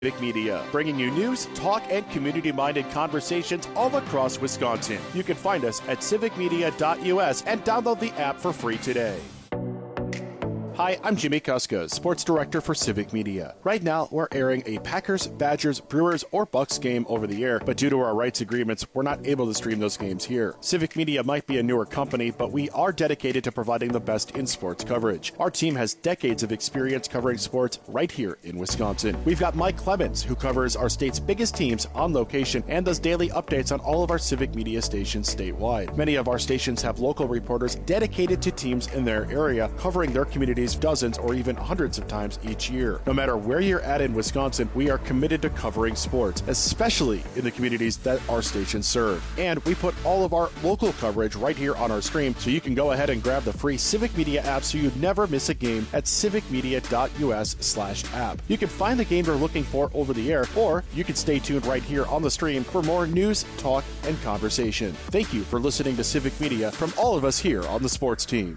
Civic Media, bringing you news, talk, and community-minded conversations all across Wisconsin. You can find us at civicmedia.us and download the app for free today. Hi, I'm Jimmy Kuska, Sports Director for Civic Media. Right now, we're airing a Packers, Badgers, Brewers, or Bucks game over the air, but due to our rights agreements, we're not able to stream those games here. Civic Media might be a newer company, but we are dedicated to providing the best in sports coverage. Our team has decades of experience covering sports right here in Wisconsin. We've got Mike Clemens, who covers our state's biggest teams on location and does daily updates on all of our Civic Media stations statewide. Many of our stations have local reporters dedicated to teams in their area, covering their communities dozens or even hundreds of times each year. No matter where you're at in Wisconsin, we are committed to covering sports, especially in the communities that our stations serve. And we put all of our local coverage right here on our stream, so you can go ahead and grab the free Civic Media app so you never miss a game at civicmedia.us/app. You can find the game you're looking for over the air, or you can stay tuned right here on the stream for more news, talk, and conversation. Thank you for listening to Civic Media from all of us here on the sports team.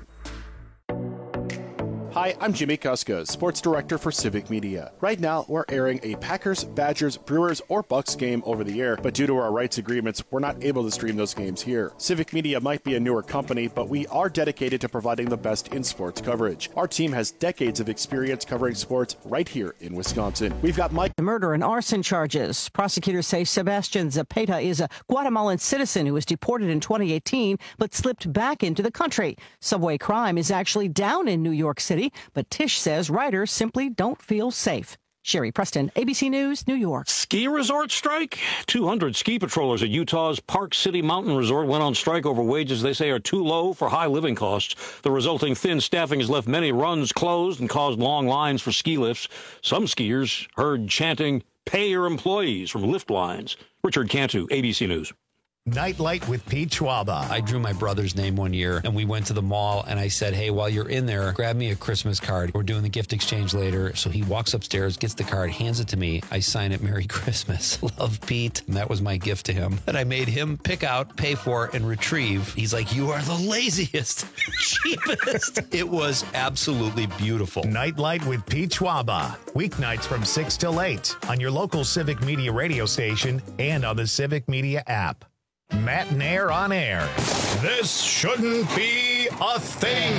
Hi, I'm Jimmy Kuska, Sports Director for Civic Media. Right now, we're airing a Packers, Badgers, Brewers, or Bucks game over the air, but due to our rights agreements, we're not able to stream those games here. Civic Media might be a newer company, but we are dedicated to providing the best in sports coverage. Our team has decades of experience covering sports right here in Wisconsin. We've got Mike. The murder and arson charges. Prosecutors say Sebastian Zapata is a Guatemalan citizen who was deported in 2018, but slipped back into the country. Subway crime is actually down in New York City, but Tish says riders simply don't feel safe. Sherry Preston, ABC News, New York. Ski resort strike? 200 ski patrollers at Utah's Park City Mountain Resort went on strike over wages they say are too low for high living costs. The resulting thin staffing has left many runs closed and caused long lines for ski lifts. Some skiers heard chanting, "Pay your employees," from lift lines. Richard Cantu, ABC News. Nightlight with Pete Schwaba. I drew my brother's name one year, and we went to the mall, and I said, hey, while you're in there, grab me a Christmas card. We're doing the gift exchange later. So he walks upstairs, gets the card, hands it to me. I sign it, Merry Christmas. Love, Pete. And that was my gift to him. And I made him pick out, pay for, and retrieve. He's like, you are the laziest, cheapest. It was absolutely beautiful. Nightlight with Pete Schwaba. Weeknights from 6 till 8 on your local Civic Media radio station and on the Civic Media app. Matt and Air on air. This shouldn't be a thing.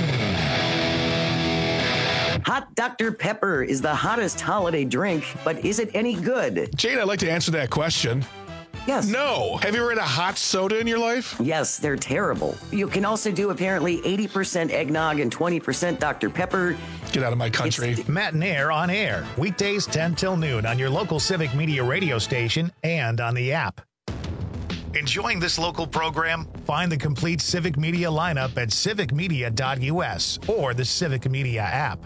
Hot Dr. Pepper is the hottest holiday drink, but is it any good? Jane, I'd like to answer that question. Yes. No. Have you ever had a hot soda in your life? Yes, they're terrible. You can also do apparently 80% eggnog and 20% Dr. Pepper. Get out of my country. Matt and Air on air. Weekdays 10 till noon on your local Civic Media radio station and on the app. Enjoying this local program? Find the complete Civic Media lineup at civicmedia.us or the Civic Media app.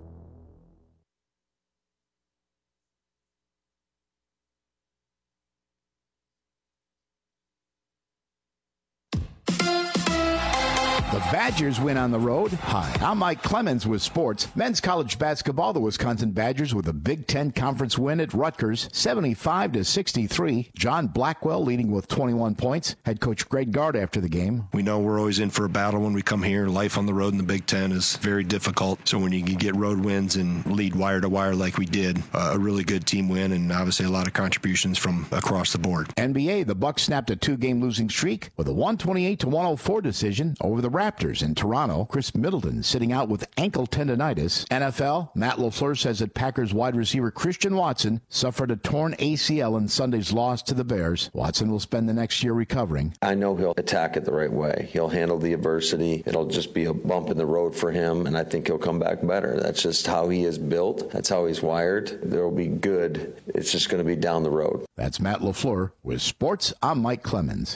The Badgers win on the road. Hi, I'm Mike Clemens with sports. Men's college basketball, the Wisconsin Badgers with a Big Ten Conference win at Rutgers, 75-63. John Blackwell leading with 21 points. Head coach Greg Gard after the game. We know we're always in for a battle when we come here. Life on the road in the Big Ten is very difficult. So when you can get road wins and lead wire to wire like we did, a really good team win, and obviously a lot of contributions from across the board. NBA, the Bucks snapped a 2-game losing streak with a 128-104 decision over the Raptors in Toronto. Chris Middleton sitting out with ankle tendonitis. NFL, Matt LaFleur says that Packers wide receiver Christian Watson suffered a torn ACL in Sunday's loss to the Bears. Watson will spend the next year recovering. I know he'll attack it the right way. He'll handle the adversity. It'll just be a bump in the road for him, and I think he'll come back better. That's just how he is built. That's how he's wired. There will be good. It's just going to be down the road. That's Matt LaFleur with sports. I'm Mike Clemens.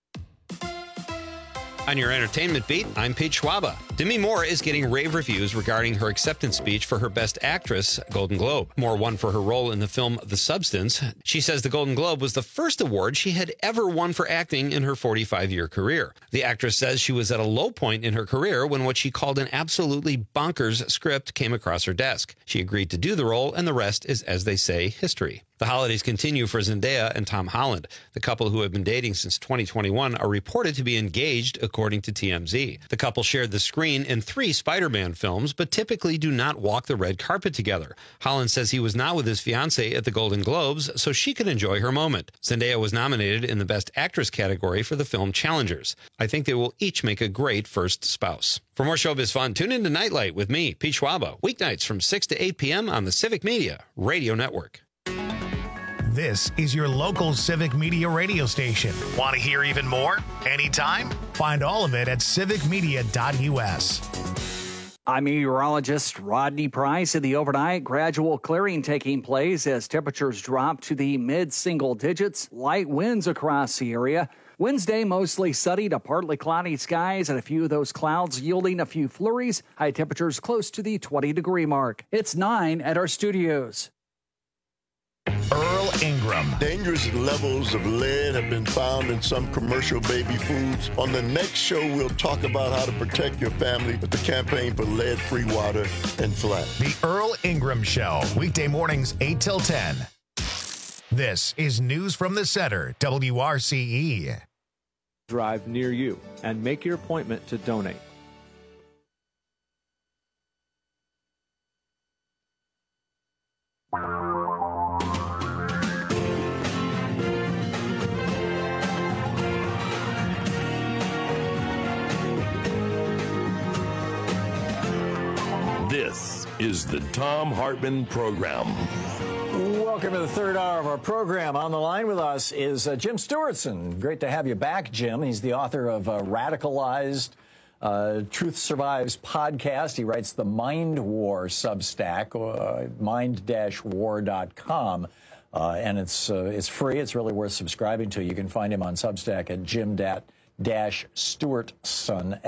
On your entertainment beat, I'm Pete Schwaba. Demi Moore is getting rave reviews regarding her acceptance speech for her Best Actress Golden Globe. Moore won for her role in the film The Substance. She says the Golden Globe was the first award she had ever won for acting in her 45-year career. The actress says she was at a low point in her career when what she called an absolutely bonkers script came across her desk. She agreed to do the role, and the rest is, as they say, history. The holidays continue for Zendaya and Tom Holland. The couple, who have been dating since 2021, are reported to be engaged, according to TMZ. The couple shared the screen in 3 Spider-Man films, but typically do not walk the red carpet together. Holland says he was not with his fiancée at the Golden Globes, so she could enjoy her moment. Zendaya was nominated in the Best Actress category for the film Challengers. I think they will each make a great first spouse. For more showbiz fun, tune in to Nightlight with me, Pete Schwaba, weeknights from 6 to 8 p.m. on the Civic Media Radio Network. This is your local Civic Media radio station. Want to hear even more? Anytime? Find all of it at civicmedia.us. I'm meteorologist Rodney Price. In the overnight, gradual clearing taking place as temperatures drop to the mid-single digits. Light winds across the area. Wednesday, mostly sunny to partly cloudy skies, and a few of those clouds yielding a few flurries. High temperatures close to the 20-degree mark. It's 9 at our studios. Earl Ingram. Dangerous levels of lead have been found in some commercial baby foods. On the next show, we'll talk about how to protect your family with the campaign for lead-free water and flat. The Earl Ingram Show, weekday mornings 8 till 10. This is News from the Center, WRCE. Drive near you and make your appointment to donate. This is the Thom Hartmann Program. Welcome to the third hour of our program. On the line with us is Jim Stewartson. Great to have you back, Jim. He's the author of Radicalized, Truth Survives podcast. He writes the Mind War Substack, mind-war.com. And it's free. It's really worth subscribing to. You can find him on Substack at Jim-Stewartson,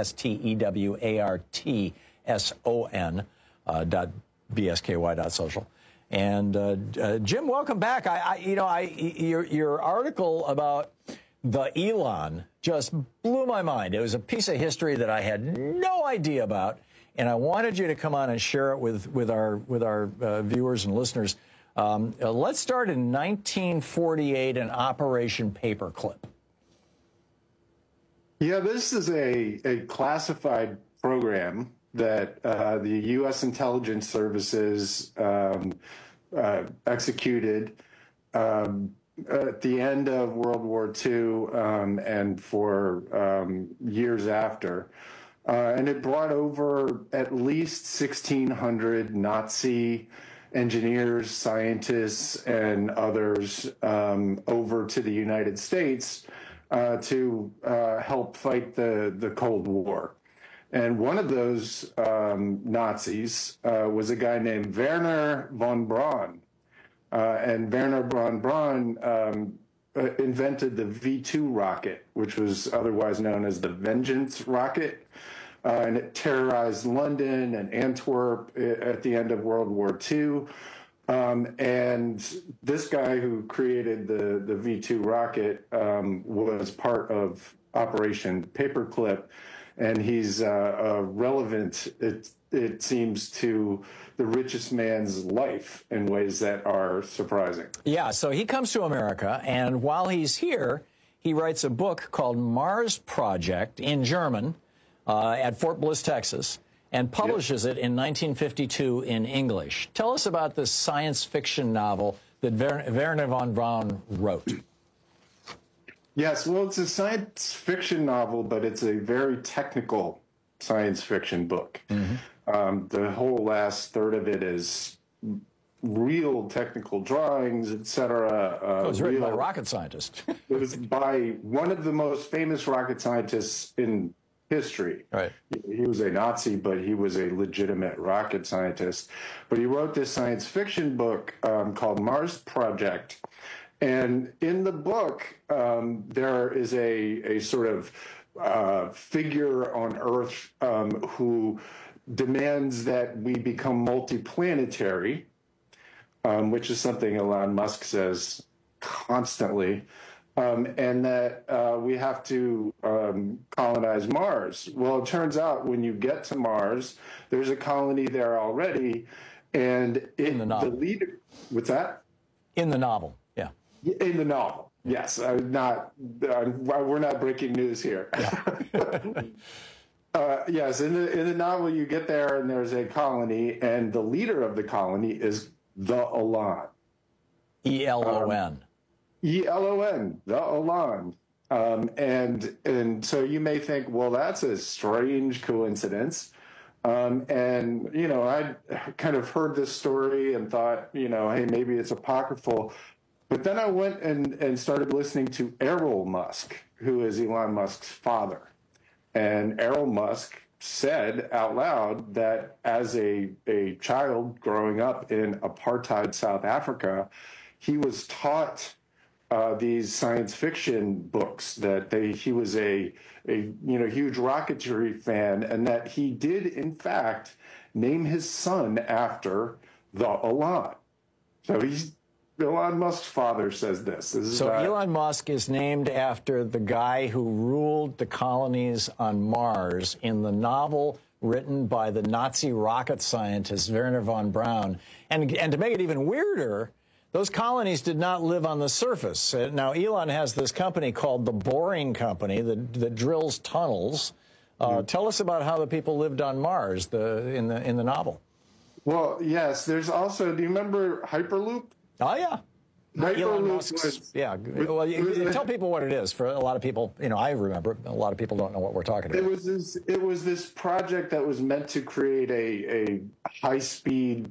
STEWARTSON.bsky.social. And Jim, welcome back. Your article about the Elon just blew my mind. It was a piece of history that I had no idea about, and I wanted you to come on and share it with our viewers and listeners. Let's start in 1948 in Operation Paperclip. Yeah, this is a classified program that the U.S. intelligence services executed at the end of World War II and for years after. And it brought over at least 1,600 Nazi engineers, scientists, and others over to the United States to help fight the Cold War. And one of those Nazis was a guy named Wernher von Braun. And Wernher von Braun invented the V-2 rocket, which was otherwise known as the Vengeance rocket. And it terrorized London and Antwerp at the end of World War II. And this guy who created the V-2 rocket was part of Operation Paperclip. And he's relevant, it seems, to the richest man's life in ways that are surprising. Yeah, so he comes to America, and while he's here, he writes a book called Mars Project in German at Fort Bliss, Texas, and publishes it in 1952 in English. Tell us about this science fiction novel that Wernher von Braun wrote. Yes, well, it's a science fiction novel, but it's a very technical science fiction book. Mm-hmm. The whole last third of it is real technical drawings, etc. It was written by a rocket scientist. It was by one of the most famous rocket scientists in history. Right. He was a Nazi, but he was a legitimate rocket scientist. But he wrote this science fiction book called Mars Project. And in the book, there is a sort of figure on Earth who demands that we become multiplanetary, which is something Elon Musk says constantly, and that we have to colonize Mars. Well, it turns out when you get to Mars, there's a colony there already, and the leader. What's that? In the novel, yeah. In the novel, yes. We're not breaking news here. Yeah. Yes, in the novel, you get there and there's a colony, and the leader of the colony is the Elan. E-L-O-N. E-L-O-N, the Elan. And so you may think, well, that's a strange coincidence. And, you know, I kind of heard this story and thought, you know, hey, maybe it's apocryphal. But then I went and started listening to Errol Musk, who is Elon Musk's father. And Errol Musk said out loud that as a child growing up in apartheid South Africa, he was taught these science fiction books, that he was a huge rocketry fan, and that he did in fact name his son after the Elan. So Elon Musk's father says this. Elon Musk is named after the guy who ruled the colonies on Mars in the novel written by the Nazi rocket scientist Wernher von Braun. And to make it even weirder, those colonies did not live on the surface. Now, Elon has this company called the Boring Company that drills tunnels. Tell us about how the people lived on Mars in the novel. Well, yes. There's also, do you remember Hyperloop? Oh, yeah. Hyperloop was, yeah. Well, tell people what it is. For a lot of people, you know, I remember. A lot of people don't know what we're talking about. It was this project that was meant to create a high-speed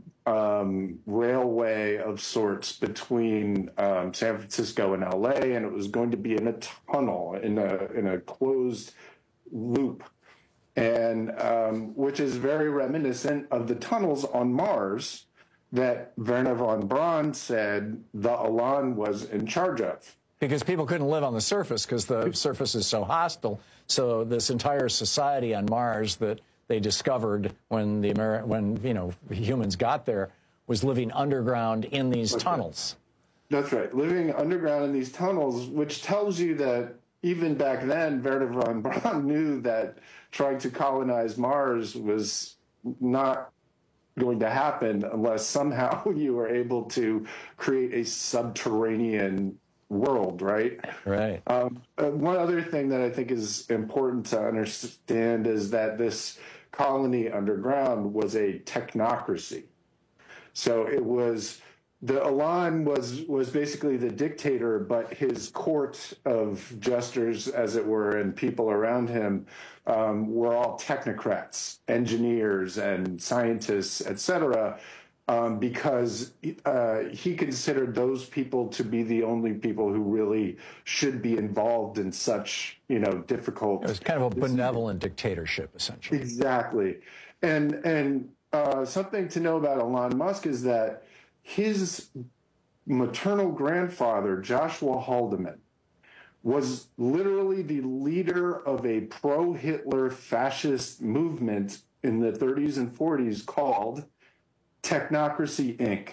railway of sorts between San Francisco and LA, and it was going to be in a tunnel, in a closed loop, and which is very reminiscent of the tunnels on Mars that Wernher von Braun said the Elan was in charge of. Because people couldn't live on the surface because the surface is so hostile. So this entire society on Mars that they discovered when humans got there was living underground in these tunnels. That's right, living underground in these tunnels, which tells you that even back then, Wernher von Braun knew that trying to colonize Mars was not going to happen unless somehow you were able to create a subterranean world, right? Right. One other thing that I think is important to understand is that this colony underground was a technocracy. So it was, the Elan was basically the dictator, but his court of jesters, as it were, and people around him were all technocrats, engineers and scientists, etc., because he considered those people to be the only people who really should be involved in such, difficult. It was kind of a benevolent dictatorship, essentially. Exactly. And something to know about Elon Musk is that his maternal grandfather, Joshua Haldeman, was literally the leader of a pro-Hitler fascist movement in the 30s and 40s called Technocracy Inc.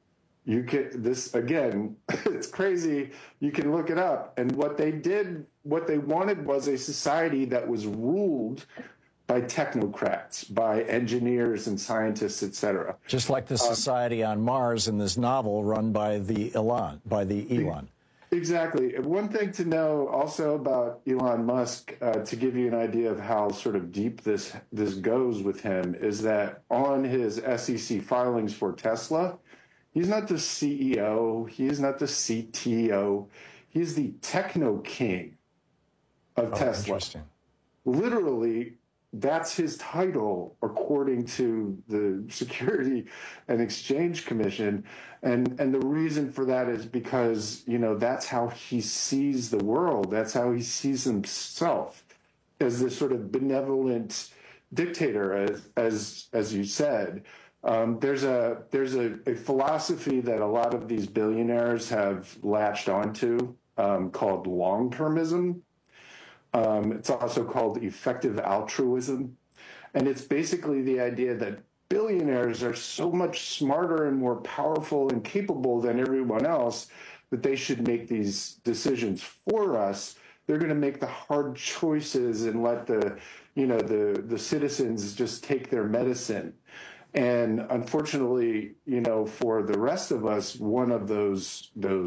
It's crazy. You can look it up. And what they wanted was a society that was ruled by technocrats, by engineers and scientists, etc. Just like the society on Mars in this novel run by the Elan. Exactly. One thing to know also about Elon Musk, to give you an idea of how sort of deep this goes with him, is that on his SEC filings for Tesla, he's not the CEO, he's not the CTO, he's the techno king of Tesla. Interesting. Literally, that's his title, according to the Security and Exchange Commission. And the reason for that is because, that's how he sees the world. That's how he sees himself, as this sort of benevolent dictator, as you said. There's a philosophy that a lot of these billionaires have latched onto called long-termism. It's also called effective altruism. And it's basically the idea that billionaires are so much smarter and more powerful and capable than everyone else that they should make these decisions for us. They're going to make the hard choices and let the citizens just take their medicine. And unfortunately, for the rest of us, one of those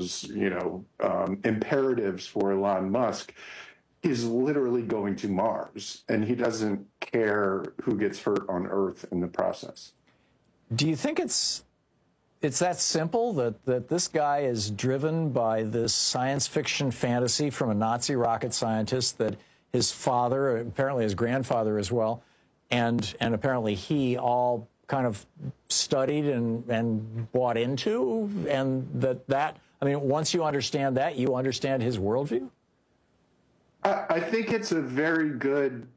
imperatives for Elon Musk is literally going to Mars, and he doesn't care who gets hurt on Earth in the process. Do you think it's that simple, that this guy is driven by this science fiction fantasy from a Nazi rocket scientist that his father, apparently his grandfather as well, and apparently he all kind of studied and bought into, and that I mean, once you understand that, you understand his worldview? I think it's a very good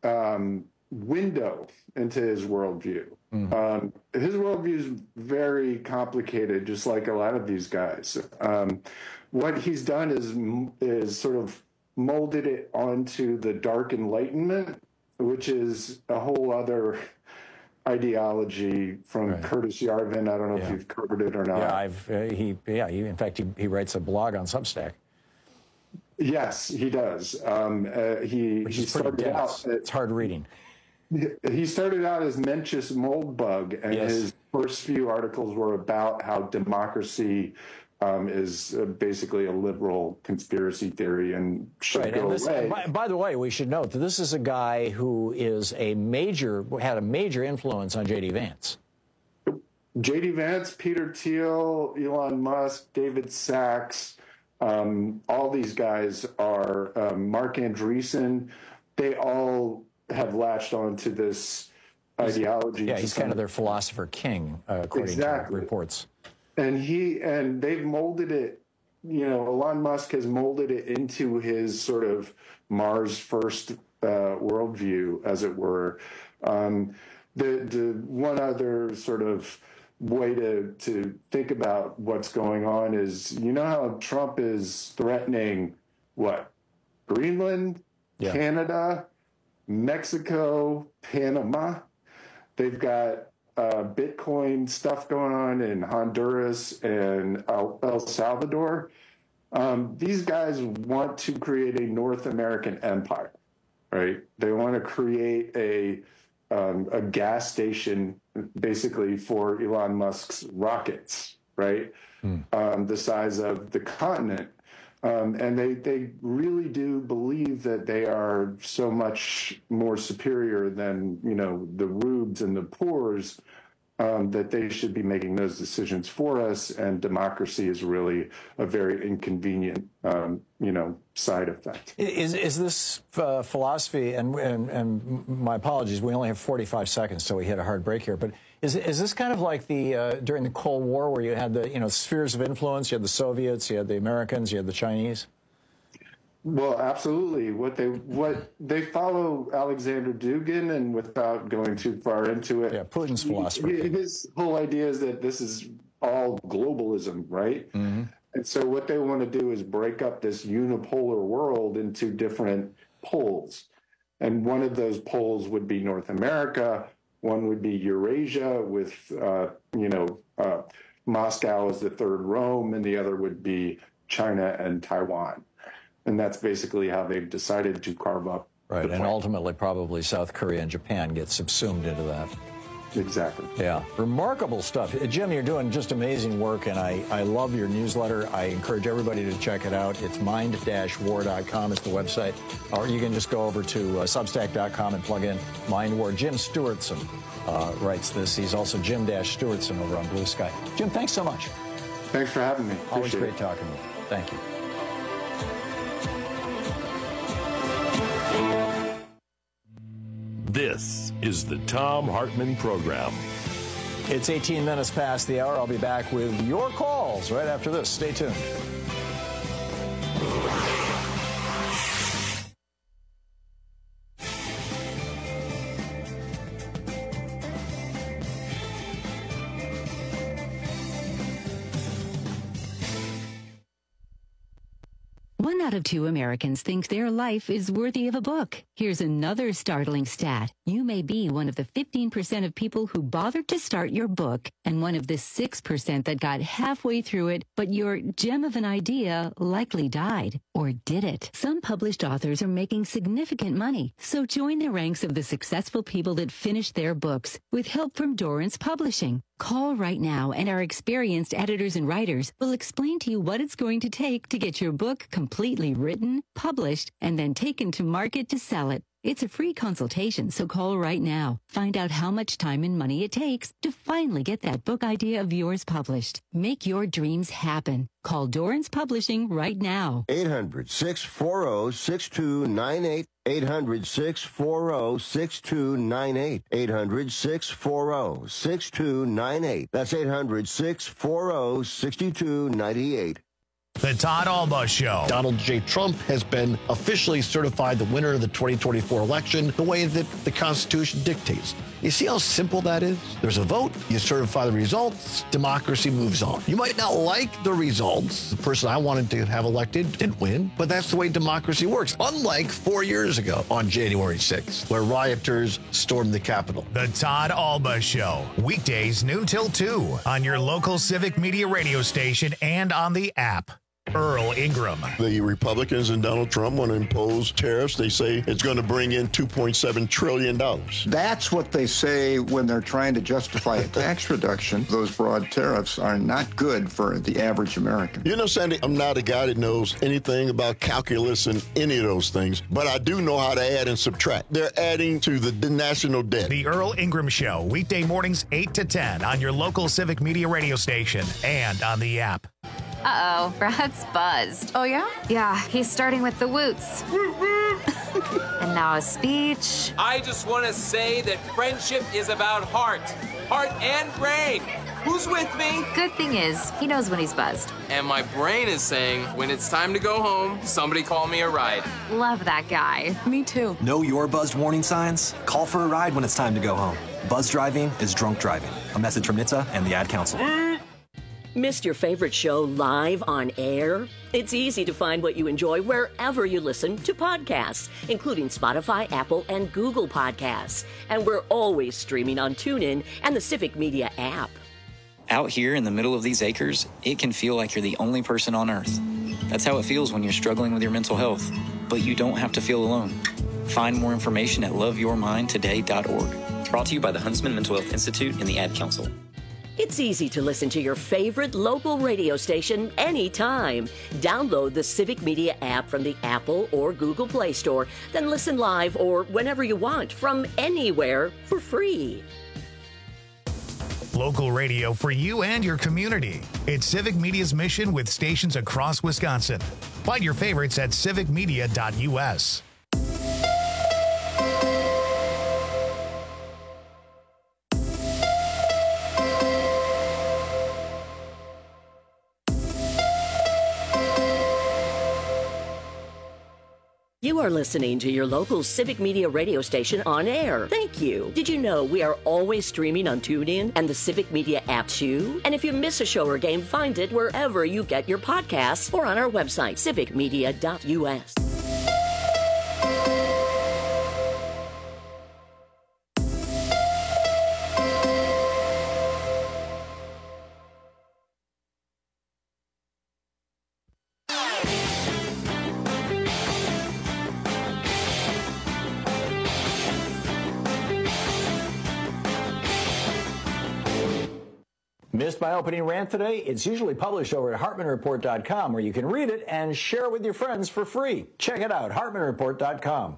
window into his worldview. His worldview is very complicated, just like a lot of these guys. What he's done is sort of molded it onto the Dark Enlightenment, which is a whole other ideology from Curtis Yarvin. I don't know if you've covered it or not. Yeah, in fact, he writes a blog on Substack. Yes, he does. He started out. It's hard reading. He started out as Mencius Moldbug, and his first few articles were about how democracy is basically a liberal conspiracy theory and should go away. By the way, we should note that this is a guy who is had a major influence on J.D. Vance. J.D. Vance, Peter Thiel, Elon Musk, David Sachs, all these guys are Mark Andreessen. They all have latched onto this ideology. Yeah, he's kind of their philosopher king, according to reports. And they've molded it, Elon Musk has molded it into his sort of Mars first worldview, as it were. The one other sort of way to think about what's going on is, how Trump is threatening Greenland, Canada, Mexico, Panama. They've got Bitcoin stuff going on in Honduras and El Salvador. These guys want to create a North American empire, right? They want to create a gas station basically for Elon Musk's rockets, right? The size of the continent. And they really do believe that they are so much more superior than, the rubes and the poors, that they should be making those decisions for us. And democracy is really a very inconvenient, side effect. Is this philosophy, and my apologies, we only have 45 seconds, so we hit a hard break here, but is this kind of like the during the Cold War, where you had the spheres of influence? You had the Soviets, you had the Americans, you had the Chinese. Well, absolutely. What they follow Alexander Dugin, and without going too far into it, Putin's philosophy. His whole idea is that this is all globalism, right? Mm-hmm. And so what they want to do is break up this unipolar world into different poles. And one of those poles would be North America. One would be Eurasia with, Moscow as the third Rome, and the other would be China and Taiwan. And that's basically how they've decided to carve up. Right, and ultimately probably South Korea and Japan get subsumed into that. Exactly. Yeah, remarkable stuff. Jim, you're doing just amazing work, and I love your newsletter. I encourage everybody to check it out. It's mind-war.com is the website. Or you can just go over to substack.com and plug in Mind War. Jim Stewartson writes this. He's also Jim-Stewartson over on Blue Sky. Jim, thanks so much. Thanks for having me. Always great talking to you. Thank you. This is the Thom Hartmann Program. It's 18 minutes past the hour. I'll be back with your calls right after this. Stay tuned. 1 out of 2 Americans think their life is worthy of a book. Here's another startling stat. You may be one of the 15% of people who bothered to start your book and one of the 6% that got halfway through it, but your gem of an idea likely died. Or did it? Some published authors are making significant money, so join the ranks of the successful people that finished their books with help from Dorrance Publishing. Call right now, and our experienced editors and writers will explain to you what it's going to take to get your book completely written, published, and then taken to market to sell it. It's a free consultation, so call right now. Find out how much time and money it takes to finally get that book idea of yours published. Make your dreams happen. Call Dorrance Publishing right now. 800-640-6298. 800-640-6298. 800-640-6298. That's 800-640-6298. The Todd Alba Show. Donald J. Trump has been officially certified the winner of the 2024 election the way that the Constitution dictates. You see how simple that is? There's a vote, you certify the results, democracy moves on. You might not like the results. The person I wanted to have elected didn't win, but that's the way democracy works. Unlike 4 years ago on January 6th, where rioters stormed the Capitol. The Todd Alba Show. Weekdays noon till 2 on your local Civic Media radio station and on the app. Earl Ingram. The Republicans and Donald Trump want to impose tariffs. They say it's going to bring in $2.7 trillion. That's what they say when they're trying to justify a tax reduction. Those broad tariffs are not good for the average American. You know, Sandy, I'm not a guy that knows anything about calculus and any of those things, but I do know how to add and subtract. They're adding to the national debt. The Earl Ingram Show, weekday mornings 8 to 10 on your local Civic Media radio station and on the app. Uh-oh, Brad's buzzed. Oh, yeah? Yeah, he's starting with the woots. And now a speech. I just want to say that friendship is about heart and brain. Who's with me? Good thing is, he knows when he's buzzed. And my brain is saying, when it's time to go home, somebody call me a ride. Love that guy. Me too. Know your buzzed warning signs? Call for a ride when it's time to go home. Buzz driving is drunk driving. A message from NHTSA and the Ad Council. Missed your favorite show live on air? It's easy to find what you enjoy wherever you listen to podcasts, including Spotify, Apple, and Google Podcasts. And we're always streaming on TuneIn and the Civic Media app. Out here in the middle of these acres, it can feel like you're the only person on Earth. That's how it feels when you're struggling with your mental health. But you don't have to feel alone. Find more information at loveyourmindtoday.org. Brought to you by the Huntsman Mental Health Institute and the Ad Council. It's easy to listen to your favorite local radio station anytime. Download the Civic Media app from the Apple or Google Play Store, then listen live or whenever you want from anywhere for free. Local radio for you and your community. It's Civic Media's mission with stations across Wisconsin. Find your favorites at civicmedia.us. You are listening to your local Civic Media radio station on air. Thank you. Did you know we are always streaming on TuneIn and the Civic Media app too? And if you miss a show or game, find it wherever you get your podcasts or on our website, civicmedia.us. Missed my opening rant today? It's usually published over at HartmanReport.com, where you can read it and share it with your friends for free. Check it out, HartmanReport.com.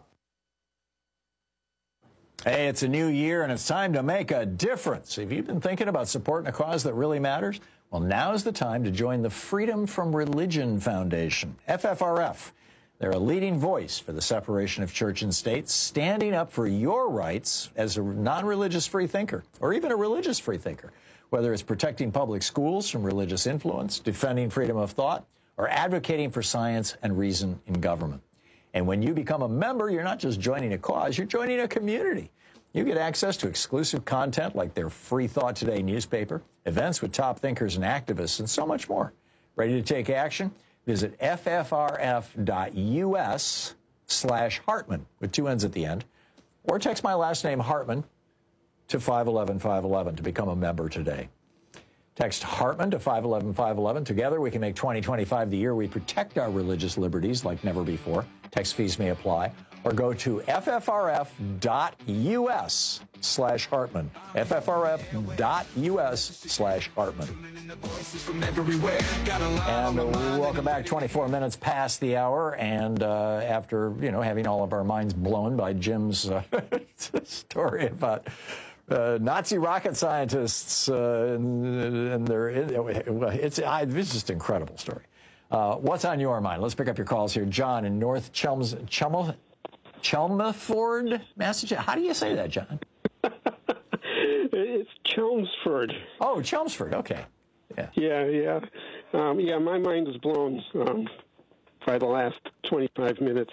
Hey, it's a new year, and it's time to make a difference. Have you been thinking about supporting a cause that really matters? Well, now's the time to join the Freedom from Religion Foundation, FFRF. They're a leading voice for the separation of church and state, standing up for your rights as a non-religious free thinker, or even a religious free thinker. Whether it's protecting public schools from religious influence, defending freedom of thought, or advocating for science and reason in government. And when you become a member, you're not just joining a cause, you're joining a community. You get access to exclusive content like their Free Thought Today newspaper, events with top thinkers and activists, and so much more. Ready to take action? Visit ffrf.us/Hartman with 2 N's at the end, or text my last name, Hartman, to 511-511 to become a member today. Text Hartman to 511-511. Together, we can make 2025 the year we protect our religious liberties like never before. Text fees may apply. Or go to ffrf.us/Hartman. ffrf.us/Hartman. And welcome back. 24 minutes past the hour. And after, having all of our minds blown by Jim's story about Nazi rocket scientists and their, it's just an incredible story. What's on your mind? Let's pick up your calls here. John in North Chelmsford, Massachusetts. How do you say that, John? It's Chelmsford. Oh, Chelmsford. Okay. Yeah. Yeah, my mind is blown by the last 25 minutes.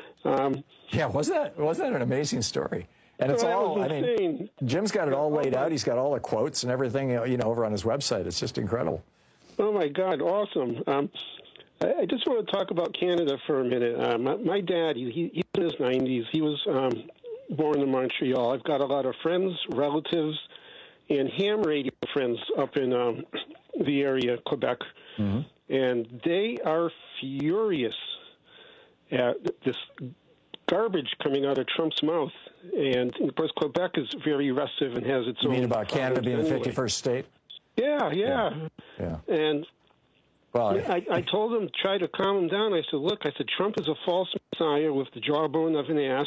Wasn't that an amazing story? And it's all, Jim's got it all laid out. He's got all the quotes and everything, over on his website. It's just incredible. Oh, my God. Awesome. I just want to talk about Canada for a minute. My dad, he's in his 90s. He was born in Montreal. I've got a lot of friends, relatives, and ham radio friends up in the area, Quebec. Mm-hmm. And they are furious at this garbage coming out of Trump's mouth. And, of course, Quebec is very restive and has its own... You mean about Canada being the 51st state? Yeah. And... Well, I told him, try to calm him down. I said, look, Trump is a false messiah with the jawbone of an ass.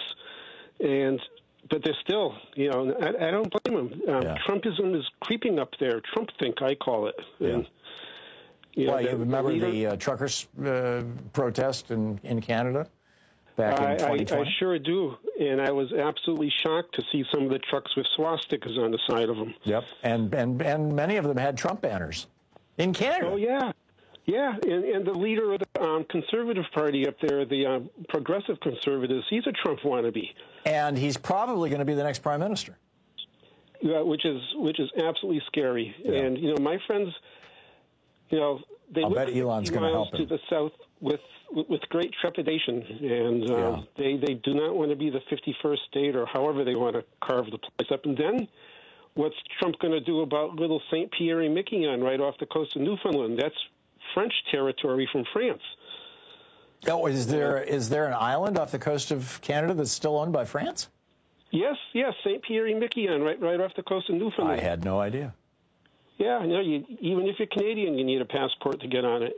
But they're still, I don't blame him. Trumpism is creeping up there. Trumpthink, I call it. Yeah. And, you remember the truckers' protest in Canada back in 2020? I sure do. And I was absolutely shocked to see some of the trucks with swastikas on the side of them. Yep. And many of them had Trump banners in Canada. Oh, yeah. Yeah, and the leader of the Conservative Party up there, the Progressive Conservatives, he's a Trump wannabe. And he's probably going to be the next prime minister. Yeah, which is absolutely scary. Yeah. And, my friends, they bet Elon's going to help him. To the south with great trepidation, and they do not want to be the 51st state or however they want to carve the place up. And then what's Trump going to do about little St. Pierre and Miquelon right off the coast of Newfoundland? That's French territory from France. Oh, is there an island off the coast of Canada that's still owned by France? Yes, St. Pierre and Miquelon, right off the coast of Newfoundland. I had no idea. Yeah, even if you're Canadian, you need a passport to get on it.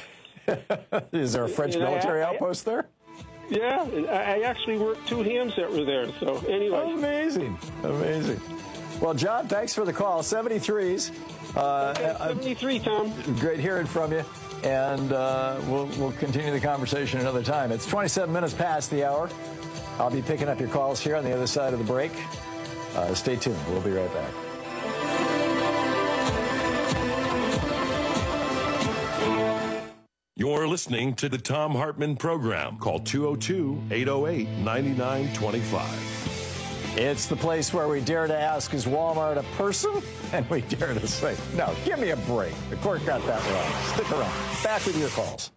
Is there a French military outpost there? Yeah, I actually worked 2 hams that were there. So anyway, amazing. Well, John, thanks for the call. 73s. 73, Tom. Great hearing from you. And we'll continue the conversation another time. It's 27 minutes past the hour. I'll be picking up your calls here on the other side of the break. Stay tuned. We'll be right back. You're listening to the Thom Hartmann Program. Call 202-808-9925. It's the place where we dare to ask, is Walmart a person? And we dare to say, no, give me a break. The court got that wrong. Stick around. Back with your calls.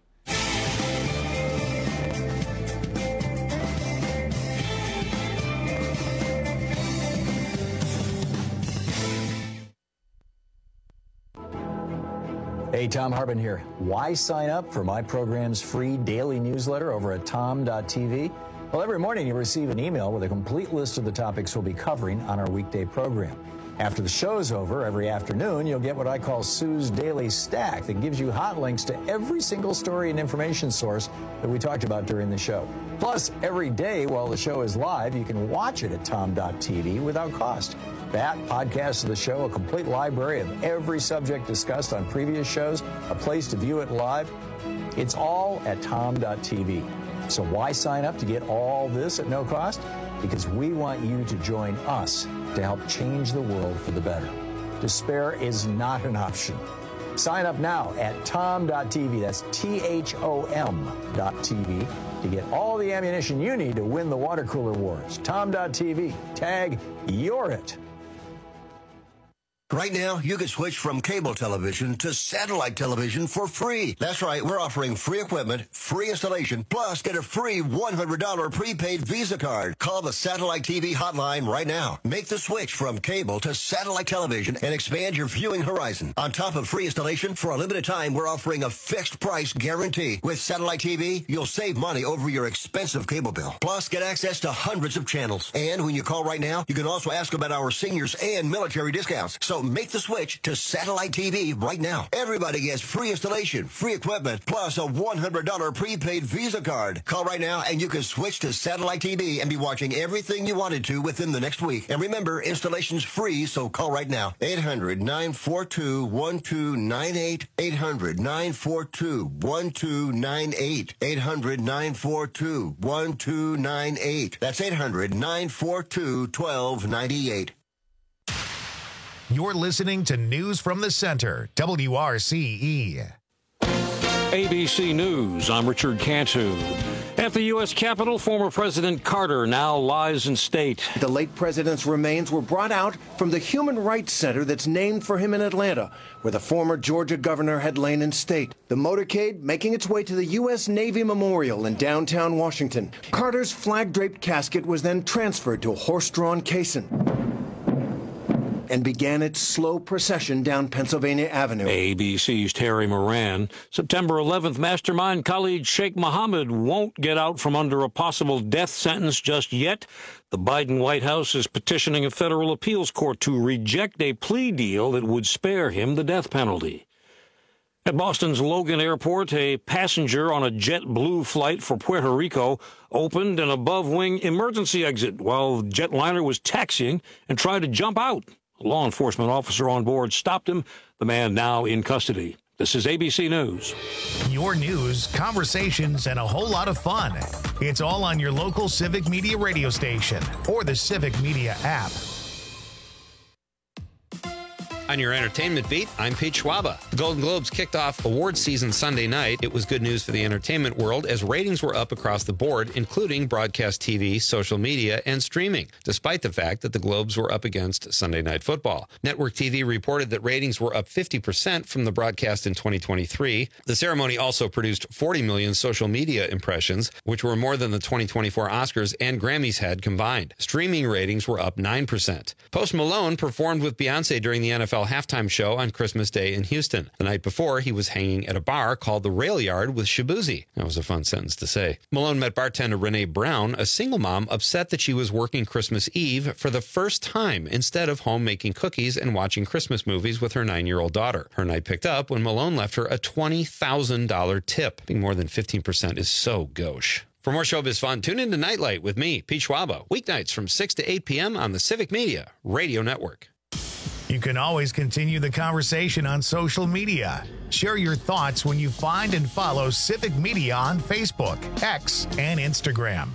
Hey, Thom Hartmann here. Why sign up for my program's free daily newsletter over at tom.tv? Well, every morning you receive an email with a complete list of the topics we'll be covering on our weekday program. After the show's over, every afternoon, you'll get what I call Sue's Daily Stack that gives you hot links to every single story and information source that we talked about during the show. Plus, every day while the show is live, you can watch it at tom.tv without cost. That, podcasts of the show, a complete library of every subject discussed on previous shows, a place to view it live. It's all at tom.tv. So why sign up to get all this at no cost? Because we want you to join us to help change the world for the better. Despair is not an option. Sign up now at tom.tv. That's THOM.tv to get all the ammunition you need to win the water cooler wars. Tom.tv. Tag You're It. Right now, you can switch from cable television to satellite television for free. That's right, we're offering free equipment, free installation, plus get a free $100 prepaid Visa card. Call the Satellite TV hotline right now. Make the switch from cable to satellite television and expand your viewing horizon. On top of free installation, for a limited time, we're offering a fixed price guarantee. With Satellite TV, you'll save money over your expensive cable bill. Plus, get access to hundreds of channels. And when you call right now, you can also ask about our seniors and military discounts. So make the switch to Satellite TV right now. Everybody gets free installation, free equipment, plus a $100 prepaid Visa card. Call right now and you can switch to Satellite TV and be watching everything you wanted to within the next week. And remember, installation's free, so call right now. 800-942-1298. 800-942-1298. 800-942-1298. That's 800-942-1298. You're listening to News from the Center, WRCE. ABC News, I'm Richard Cantu. At the U.S. Capitol, former President Carter now lies in state. The late president's remains were brought out from the Human Rights Center that's named for him in Atlanta, where the former Georgia governor had lain in state. The motorcade making its way to the U.S. Navy Memorial in downtown Washington. Carter's flag-draped casket was then transferred to a horse-drawn caisson and began its slow procession down Pennsylvania Avenue. ABC's Terry Moran. September 11th, mastermind Khalid Sheikh Mohammed won't get out from under a possible death sentence just yet. The Biden White House is petitioning a federal appeals court to reject a plea deal that would spare him the death penalty. At Boston's Logan Airport, a passenger on a JetBlue flight for Puerto Rico opened an above-wing emergency exit while the jetliner was taxiing and tried to jump out. A law enforcement officer on board stopped him. The man now in custody. This is ABC News. Your news, conversations, and a whole lot of fun. It's all on your local Civic Media radio station or the Civic Media app. On your entertainment beat, I'm Pete Schwaba. The Golden Globes kicked off awards season Sunday night. It was good news for the entertainment world as ratings were up across the board, including broadcast TV, social media, and streaming, despite the fact that the Globes were up against Sunday Night Football. Network TV reported that ratings were up 50% from the broadcast in 2023. The ceremony also produced 40 million social media impressions, which were more than the 2024 Oscars and Grammys had combined. Streaming ratings were up 9%. Post Malone performed with Beyonce during the NFL halftime show on Christmas Day in Houston. The night before, he was hanging at a bar called the Rail Yard with Shabuzi. That was a fun sentence to say. Malone met bartender Renee Brown, a single mom upset that she was working Christmas Eve for the first time instead of home making cookies and watching Christmas movies with her 9-year-old daughter. Her night picked up when Malone left her a $20,000 tip. Being more than 15% is so gauche. For more showbiz fun, tune in to Nightlight with me, Pete Schwaba, weeknights from 6 to 8 p.m. on the Civic Media Radio Network. You can always continue the conversation on social media. Share your thoughts when you find and follow Civic Media on Facebook, X, and Instagram.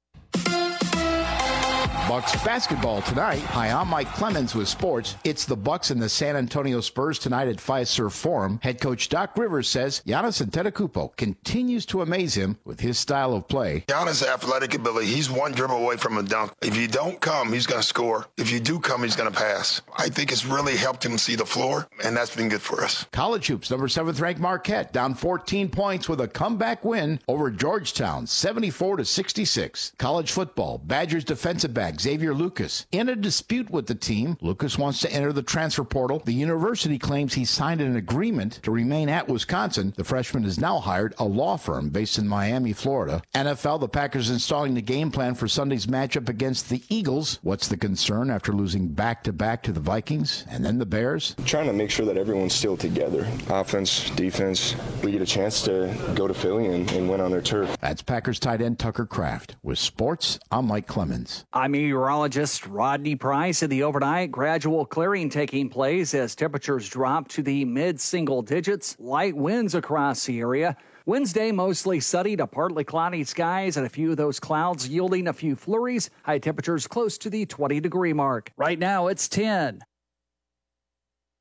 Bucks basketball tonight. Hi, I'm Mike Clemens with sports. It's the Bucks and the San Antonio Spurs tonight at Fiserv Forum. Head coach Doc Rivers says Giannis Antetokounmpo continues to amaze him with his style of play. Giannis' athletic ability, he's one dribble away from a dunk. If you don't come, he's going to score. If you do come, he's going to pass. I think it's really helped him see the floor, and that's been good for us. College hoops, number 7th ranked Marquette, down 14 points with a comeback win over Georgetown, 74-66. College football, Badgers defensive back Xavier Lucas in a dispute with the team. Lucas wants to enter the transfer portal. The university claims he signed an agreement to remain at Wisconsin. The freshman has now hired a law firm based in Miami, Florida. NFL, the Packers installing the game plan for Sunday's matchup against the Eagles. What's the concern after losing back-to-back to the Vikings and then the Bears? Trying to make sure that everyone's still together. Offense, defense, we get a chance to go to Philly and win on their turf. That's Packers tight end Tucker Kraft. With sports, I'm Mike Clemens. I'm meteorologist Rodney Price. In the overnight, gradual clearing taking place as temperatures drop to the mid-single digits. Light winds across the area. Wednesday, mostly sunny to partly cloudy skies and a few of those clouds yielding a few flurries. High temperatures close to the 20-degree mark. Right now, it's 10.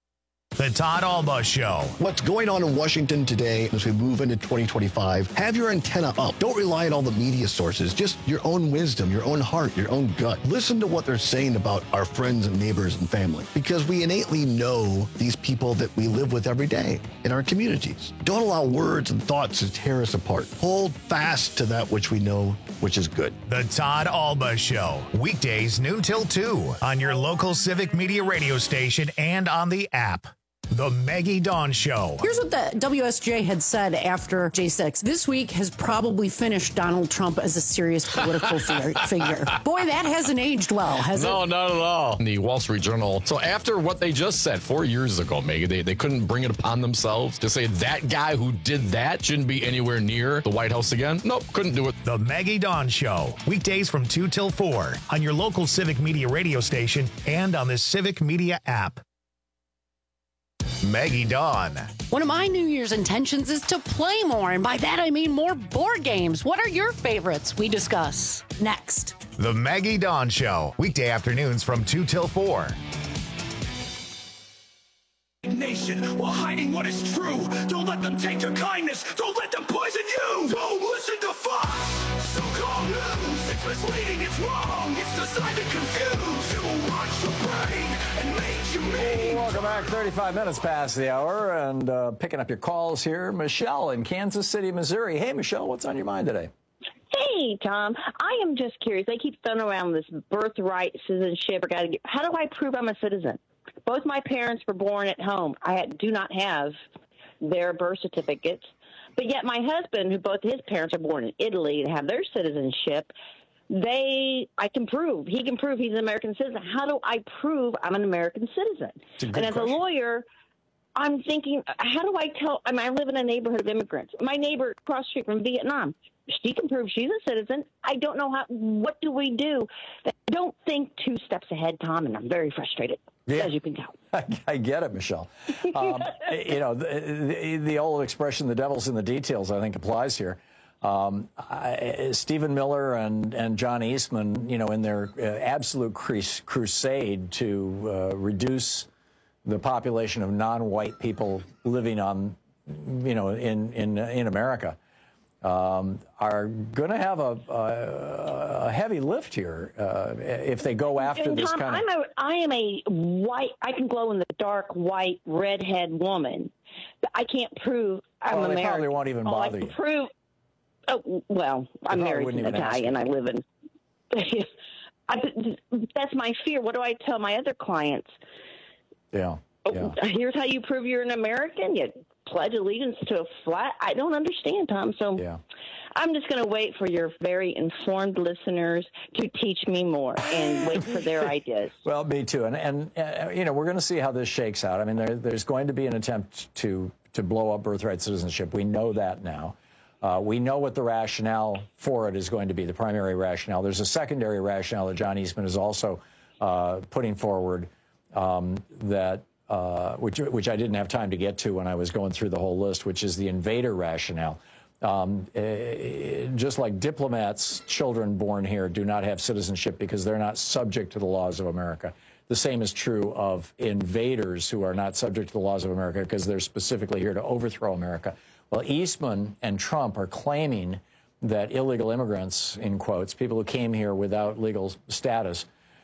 The Todd Alba Show. What's going on in Washington today as we move into 2025? Have your antenna up. Don't rely on all the media sources. Just your own wisdom, your own heart, your own gut. Listen to what they're saying about our friends and neighbors and family, because we innately know these people that we live with every day in our communities. Don't allow words and thoughts to tear us apart. Hold fast to that which we know, which is good. The Todd Alba Show. Weekdays noon till 2 on your local Civic Media radio station and on the app. The Maggie Dawn Show. Here's what the WSJ had said after J6. This week has probably finished Donald Trump as a serious political figure. Boy, that hasn't aged well, has it? No, not at all. The Wall Street Journal. So after what they just said 4 years ago, Maggie, they couldn't bring it upon themselves to say that guy who did that shouldn't be anywhere near the White House again. Nope, couldn't do it. The Maggie Dawn Show. Weekdays from 2 till 4 on your local Civic Media radio station and on the Civic Media app. Maggie Dawn. One of my New Year's intentions is to play more, and by that I mean more board games. What are your favorites? We discuss next. The Maggie Dawn Show. Weekday afternoons from 2 till 4. Nation while hiding what is true. Don't let them take your kindness. Don't let them poison you. Don't listen to Fox. So-called news. It's misleading. It's wrong. It's designed to confuse. It will watch your brain and make you mean. Welcome back. 35 minutes past the hour, and picking up your calls here. Michelle in Kansas City, Missouri. Hey, Michelle, what's on your mind today? Hey, Tom. I am just curious. They keep throwing around this birthright citizenship. How do I prove I'm a citizen? Both my parents were born at home. I do not have their birth certificates. But yet my husband, who both his parents are born in Italy and have their citizenship, he can prove he's an American citizen. How do I prove I'm an American citizen? And as a lawyer, I'm thinking, how do I tell? I live in a neighborhood of immigrants. My neighbor across the street from Vietnam, she can prove she's a citizen. I don't know what do we do? I don't think 2 steps ahead, Tom, and I'm very frustrated, as you can tell. I get it, Michelle. The old expression, the devil's in the details, I think applies here. Stephen Miller and John Eastman, in their absolute crusade to reduce the population of non-white people living on, in America, are going to have a heavy lift here if they go after this Tom, kind of. I am a white. I can glow in the dark, white, redhead woman. But I can't prove I'm American. They probably won't even bother you. Prove. Oh, well, I'm married to an Italian. I live in. That's my fear. What do I tell my other clients? Yeah. Here's how you prove you're an American. You pledge allegiance to a flag. I don't understand, Tom. So I'm just going to wait for your very informed listeners to teach me more and wait for their ideas. Well, me too. And we're going to see how this shakes out. I mean, there's going to be an attempt to blow up birthright citizenship. We know that now. We know what the rationale for it is going to be, the primary rationale. There's a secondary rationale that John Eastman is also putting forward which I didn't have time to get to when I was going through the whole list, which is the invader rationale. Just like diplomats, children born here do not have citizenship because they're not subject to the laws of America. The same is true of invaders who are not subject to the laws of America because they're specifically here to overthrow America. Well, Eastman and Trump are claiming that illegal immigrants, in quotes, people who came here without legal status,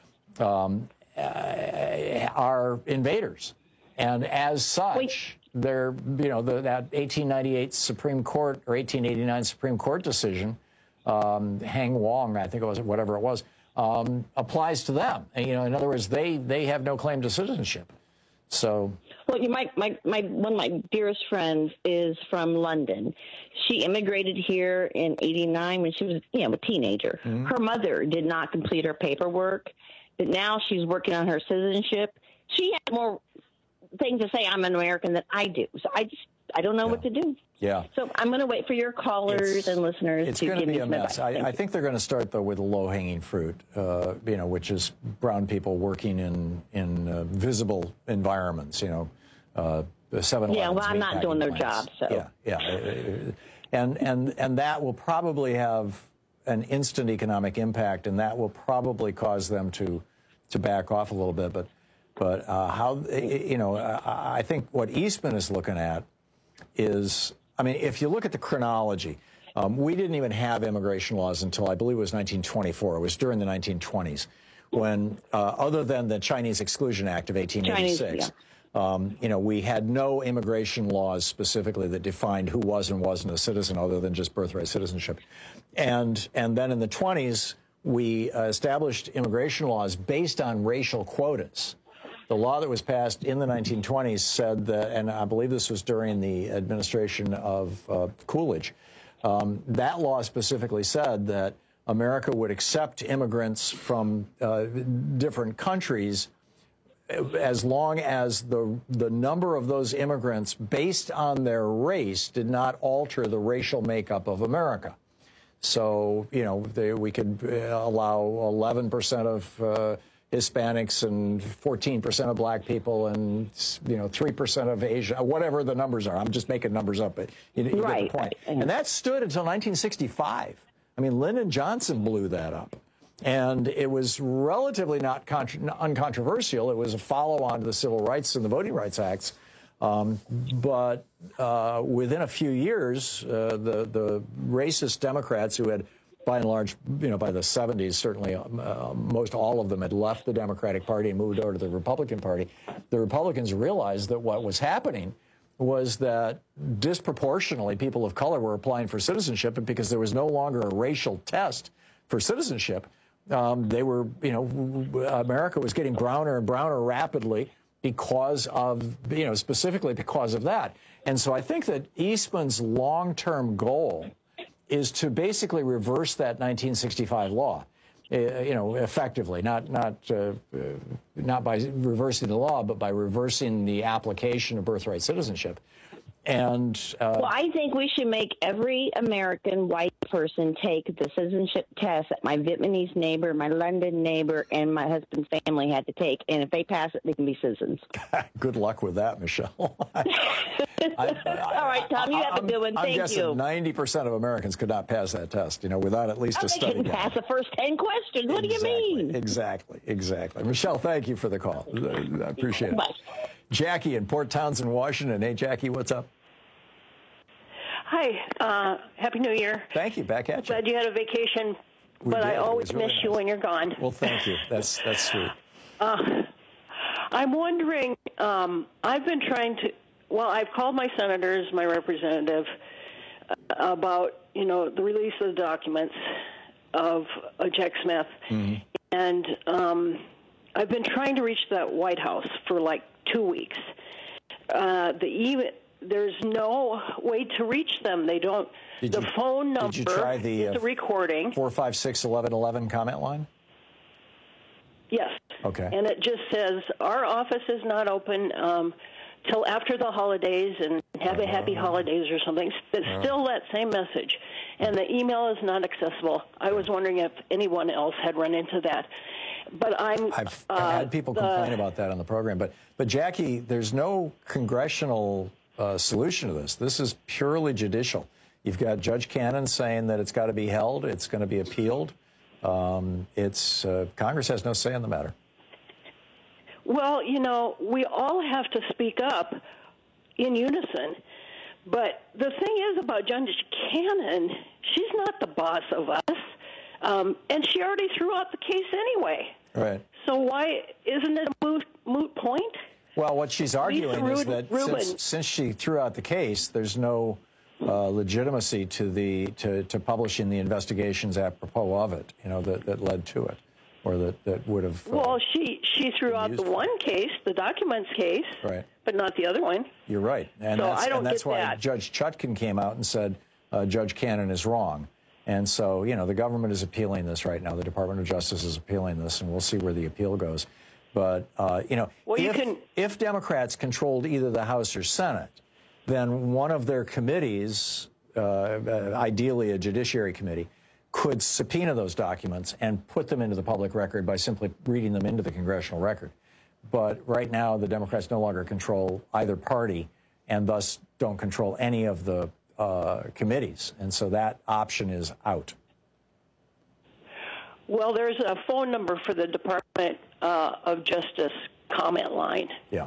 are invaders. And as such, they're, that 1898 Supreme Court or 1889 Supreme Court decision, Hang Wong, I think it was, whatever it was, applies to them. And, in other words, they have no claim to citizenship. So. Well, one of my dearest friends is from London. She immigrated here in '89 when she was, a teenager. Mm-hmm. Her mother did not complete her paperwork, but now she's working on her citizenship. She has more things to say I'm an American than I do. So I don't know what to do. Yeah. So I'm going to wait for your callers and listeners to give me some advice. It's going to be a mess. I think they're going to start, though, with low-hanging fruit, which is brown people working in visible environments, 7-Elevens. Yeah, well, I'm not doing their job, so. Yeah. And that will probably have an instant economic impact, and that will probably cause them to back off a little bit. But But I think what Eastman is looking at is, I mean, if you look at the chronology, we didn't even have immigration laws until I believe it was 1924. It was during the 1920s when, other than the Chinese Exclusion Act of 1886, we had no immigration laws specifically that defined who was and wasn't a citizen other than just birthright citizenship. And then in the 20s, we established immigration laws based on racial quotas. The law that was passed in the 1920s said that, and I believe this was during the administration of Coolidge, that law specifically said that America would accept immigrants from different countries as long as the number of those immigrants based on their race did not alter the racial makeup of America. So, we could allow 11% of Hispanics and 14% of black people and 3% of Asia, whatever the numbers are. I'm just making numbers up, but you get the point. And that stood until 1965. I mean, Lyndon Johnson blew that up. And it was relatively not uncontroversial. It was a follow-on to the Civil Rights and the Voting Rights Acts. But within a few years, the racist Democrats who had, by and large, by the 70s, certainly most all of them had left the Democratic Party and moved over to the Republican Party. The Republicans realized that what was happening was that disproportionately people of color were applying for citizenship, and because there was no longer a racial test for citizenship, America was getting browner and browner rapidly because of, specifically because of that. And so I think that Eastman's long-term goal is to basically reverse that 1965 law, effectively, not by reversing the law, but by reversing the application of birthright citizenship. And well, I think we should make every American white person take the citizenship test that my Vietnamese neighbor, my London neighbor, and my husband's family had to take. And if they pass it, they can be citizens. Good luck with that, Michelle. All right, Tom, you have a good one. Thank you. I'm guessing 90% of Americans could not pass that test, without at least a study. They couldn't pass the first 10 questions. What do you mean? Exactly. Michelle, thank you for the call. I appreciate it. Bye. Jackie in Port Townsend, Washington. Hey, Jackie, what's up? Hi. Happy New Year. Thank you. Back at you. Glad you had a vacation, but I always miss you when you're gone. Well, thank you. That's sweet. I'm wondering, I've been trying to, I've called my senators, my representative, about, the release of the documents of Jack Smith. Mm-hmm. And I've been trying to reach that White House for like 2 weeks. There's no way to reach them. They don't. Phone number. Did you try the recording? 456-1111 comment line? Yes. Okay. And it just says our office is not open till after the holidays, and have a happy holidays or something. It's still that same message, and the email is not accessible. I was wondering if anyone else had run into that. But I've had people complain about that on the program. But Jackie, there's no congressional solution to this. This is purely judicial. You've got Judge Cannon saying that it's got to be held. It's going to be appealed. Congress has no say in the matter. Well, we all have to speak up in unison. But the thing is about Judge Cannon, she's not the boss of us. And she already threw out the case anyway. Right. So why isn't it a moot point? Well, what she's arguing is that since she threw out the case, there's no legitimacy to publishing the investigations apropos of it, that led to it, or that would have. Well, she threw out the one case, the documents case, right, but not the other one. You're right, and that's why Judge Chutkan came out and said Judge Cannon is wrong. And so, the government is appealing this right now. The Department of Justice is appealing this, and we'll see where the appeal goes. But, if Democrats controlled either the House or Senate, then one of their committees, ideally a judiciary committee, could subpoena those documents and put them into the public record by simply reading them into the congressional record. But right now, the Democrats no longer control either party and thus don't control any of the committees, and so that option is out. Well, there's a phone number for the Department of Justice comment line. Yeah.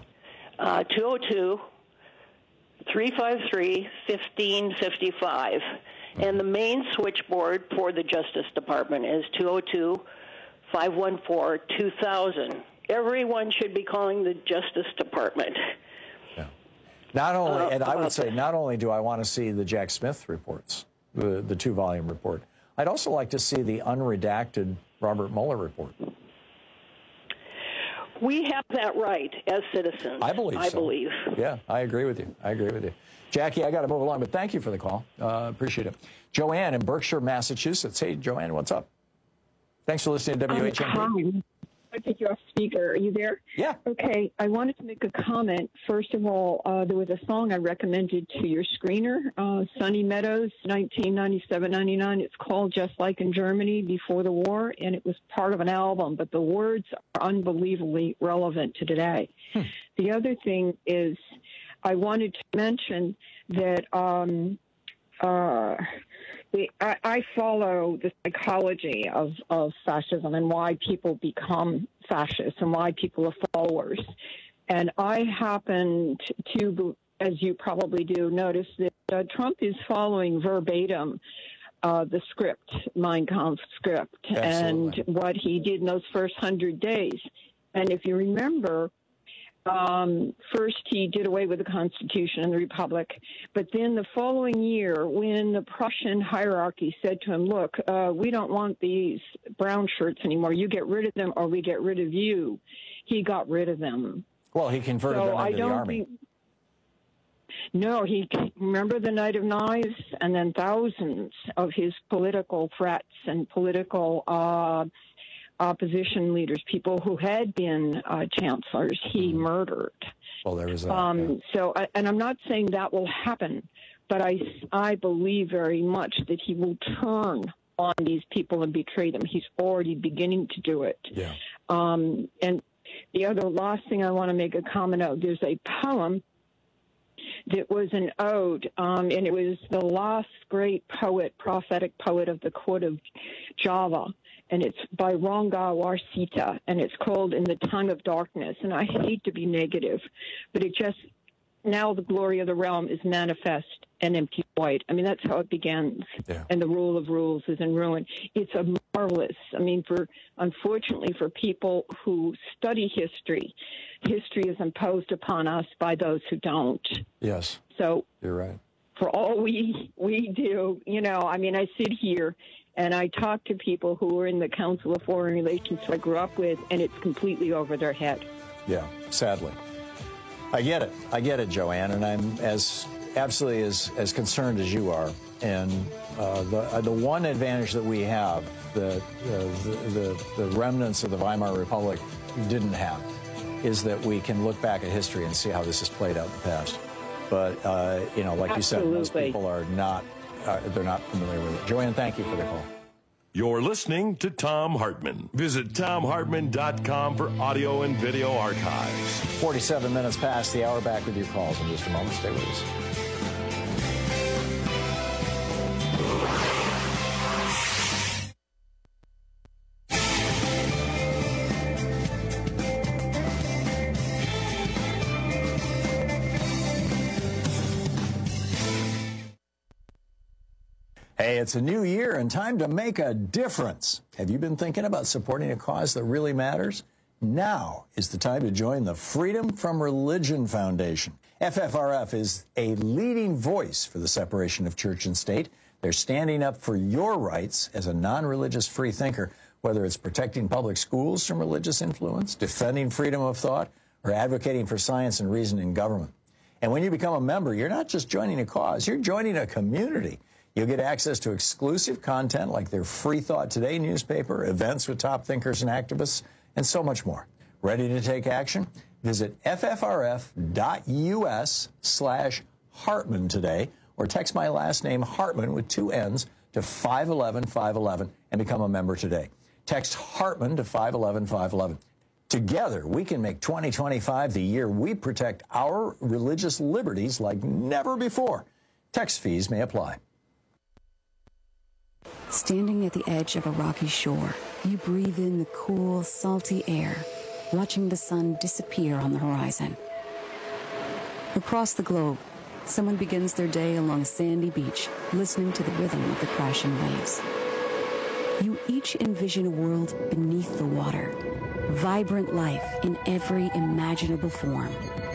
202-353-1555. And the main switchboard for the Justice Department is 202-514-2000. Everyone should be calling the Justice Department. Not only, and I would say, not only do I want to see the Jack Smith reports, the 2-volume report, I'd also like to see the unredacted Robert Mueller report. We have that right as citizens. I believe. Yeah, I agree with you. Jackie, I got to move along, but thank you for the call. Appreciate it. Joanne in Berkshire, Massachusetts. Hey, Joanne, what's up? Thanks for listening to WHMP. Hi. I take you off speaker. Are you there? Yeah. Okay. I wanted to make a comment. First of all, there was a song I recommended to your screener, Sunny Meadows, 1997-99. It's called Just Like in Germany Before the War, and it was part of an album, but the words are unbelievably relevant to today. The other thing is I wanted to mention that I follow the psychology of fascism and why people become fascists and why people are followers. And I happened to, as you probably do, notice that Trump is following verbatim the script, Mein Kampf script, Absolutely. and what he did in those first 100 days. And if you remember, first, he did away with the Constitution and the Republic. But then the following year, when the Prussian hierarchy said to him, look, we don't want these brown shirts anymore. You get rid of them or we get rid of you. He got rid of them. Well, he converted them into the army. No, remember the Night of Knives? And then thousands of his political threats and political opposition leaders, people who had been chancellors, he murdered. Well, there was that. So, and I'm not saying that will happen, but I believe very much that he will turn on these people and betray them. He's already beginning to do it. Yeah. And the other last thing I want to make a comment of, there's a poem that was an ode, and it was the last great poet, prophetic poet of the court of Java. And it's by Ranga Warsita, and it's called In the Time of Darkness. And I hate to be negative, but it just, now the glory of the realm is manifest and empty void. I mean, that's how it begins. Yeah. And the rule of rules is in ruin. It's a marvelous, I mean, unfortunately for people who study history, history is imposed upon us by those who don't. Yes. So you're right. For all we do, I mean, I sit here and I talk to people who are in the Council of Foreign Relations I grew up with, and it's completely over their head. Yeah, sadly. I get it, Joanne, and I'm absolutely as concerned as you are. And the one advantage that we have, the remnants of the Weimar Republic didn't have, is that we can look back at history and see how this has played out in the past. But, like you said, most people are not, they're not familiar with it. Joanne, thank you for the call. You're listening to Thom Hartmann. Visit ThomHartmann.com for audio and video archives. 47 minutes past the hour. Back with your calls in just a moment. Stay with us. Hey, it's a new year and time to make a difference. Have you been thinking about supporting a cause that really matters? Now is the time to join the Freedom from Religion Foundation. FFRF is a leading voice for the separation of church and state. They're standing up for your rights as a non-religious free thinker, whether it's protecting public schools from religious influence, defending freedom of thought, or advocating for science and reason in government. And when you become a member, you're not just joining a cause, you're joining a community. You'll get access to exclusive content like their Free Thought Today newspaper, events with top thinkers and activists, and so much more. Ready to take action? Visit ffrf.us/Hartmann today, or text my last name, Hartmann, with 2 N's, to 511-511 and become a member today. Text Hartmann to 511-511. Together, we can make 2025 the year we protect our religious liberties like never before. Text fees may apply. Standing at the edge of a rocky shore, you breathe in the cool, salty air. watching the sun disappear on the horizon. Across the globe, someone begins their day along a sandy beach, listening to the rhythm of the crashing waves. You each envision a world beneath the water, vibrant life in every imaginable form.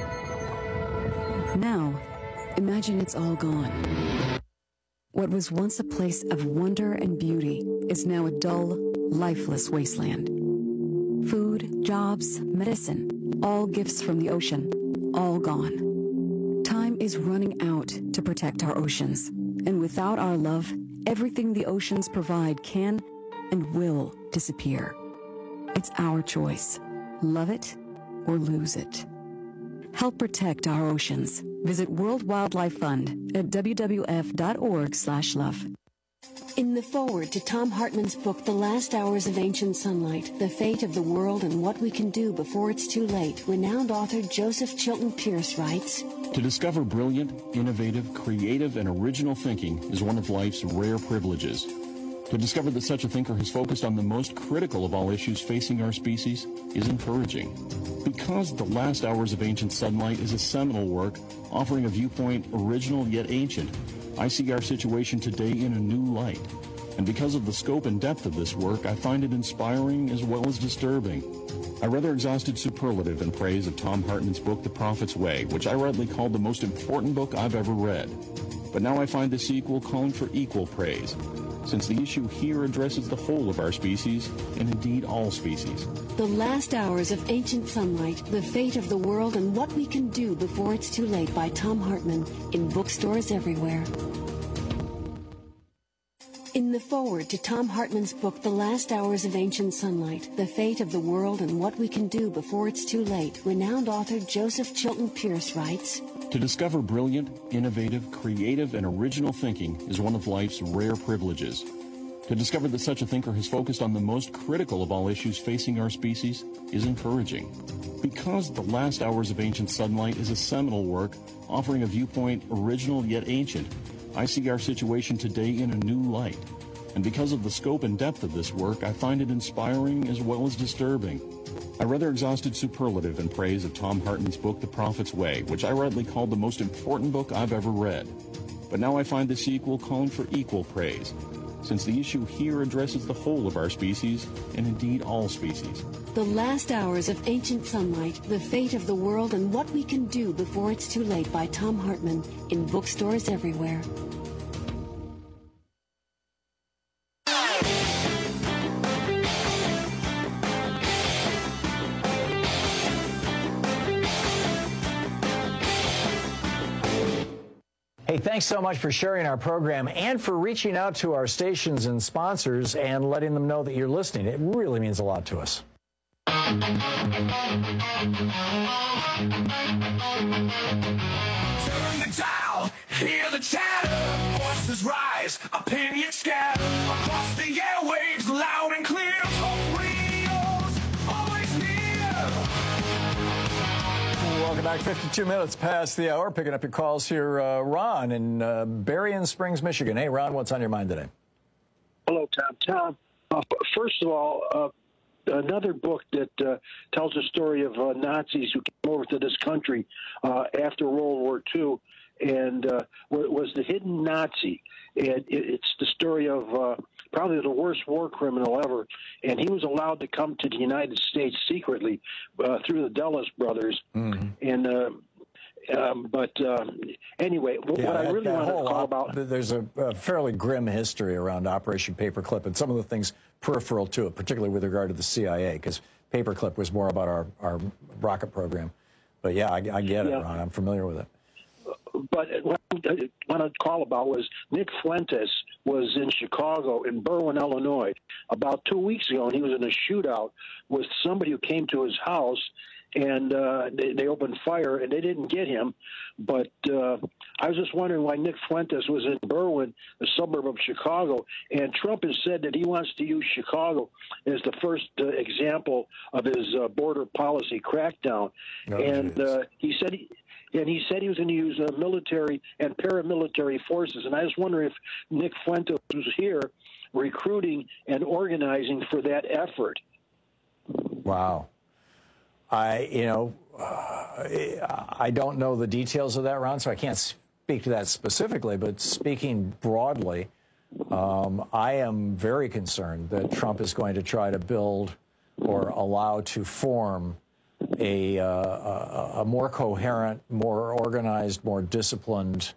Now, imagine it's all gone. What was once a place of wonder and beauty is now a dull, lifeless wasteland. Food, jobs, medicine, all gifts from the ocean, all gone. Time is running out to protect our oceans, and without our love, everything the oceans provide can and will disappear. It's our choice. Love it or lose it. Help protect our oceans. Visit World Wildlife Fund at WWF.org/love. In the foreword to Tom Hartman's book, The Last Hours of Ancient Sunlight, The Fate of the World and What We Can Do Before It's Too Late, renowned author Joseph Chilton Pierce writes, To discover brilliant, innovative, creative, and original thinking is one of life's rare privileges. To discover that such a thinker has focused on the most critical of all issues facing our species is encouraging. Because The Last Hours of Ancient Sunlight is a seminal work offering a viewpoint original yet ancient, I see our situation today in a new light. And because of the scope and depth of this work, I find it inspiring as well as disturbing. I rather exhausted superlative in praise of Tom Hartman's book, The Prophet's Way, which I rightly called the most important book I've ever read. But now I find the sequel calling for equal praise, since the issue here addresses the whole of our species, and indeed all species. The Last Hours of Ancient Sunlight, The Fate of the World and What We Can Do Before It's Too Late by Tom Hartman, in bookstores everywhere. In the foreword to Tom Hartman's book, The Last Hours of Ancient Sunlight, The Fate of the World and What We Can Do Before It's Too Late, renowned author Joseph Chilton Pierce writes, To discover brilliant, innovative, creative, and original thinking is one of life's rare privileges. To discover that such a thinker has focused on the most critical of all issues facing our species is encouraging. Because The Last Hours of Ancient Sunlight is a seminal work offering a viewpoint original yet ancient, I see our situation today in a new light. And because of the scope and depth of this work, I find it inspiring as well as disturbing. I rather exhausted superlative in praise of Tom Hartman's book, The Prophet's Way, which I rightly called the most important book I've ever read. But now I find the sequel calling for equal praise, since the issue here addresses the whole of our species, and indeed all species. The Last Hours of Ancient Sunlight, The Fate of the World and What We Can Do Before It's Too Late by Tom Hartman, in bookstores everywhere. Hey, thanks so much for sharing our program and for reaching out to our stations and sponsors and letting them know that you're listening. It really means a lot to us. Turn the dial, hear the chatter, voices rise, opinions scatter, across the airwaves, loud and clear, talk radio's always near. Welcome back. 52 minutes past the hour. Picking up your calls here. Ron in Berrien Springs, Michigan. Hey, Ron, what's on your mind today? Hello, Tom. First of all, another book that tells the story of Nazis who came over to this country after World War II and was The Hidden Nazi. And it's the story of probably the worst war criminal ever. And he was allowed to come to the United States secretly through the Dulles brothers. Mm-hmm. And anyway, what I really want to call about... There's a fairly grim history around Operation Paperclip and some of the things peripheral to it, particularly with regard to the CIA, because Paperclip was more about our rocket program. But yeah, I get it, Ron. I'm familiar with it. But what I want to call about was Nick Fuentes was in Chicago, in Berwyn, Illinois, about 2 weeks ago, and he was in a shootout with somebody who came to his house, and they opened fire, and they didn't get him. But I was just wondering why Nick Fuentes was in Berwyn, a suburb of Chicago, and Trump has said that he wants to use Chicago as the first example of his border policy crackdown. He said he was going to use military and paramilitary forces. And I was wondering if Nick Fuentes was here recruiting and organizing for that effort. Wow. I don't know the details of that, Ron, so I can't speak to that specifically. But speaking broadly, I am very concerned that Trump is going to try to build or allow to form a more coherent, more organized, more disciplined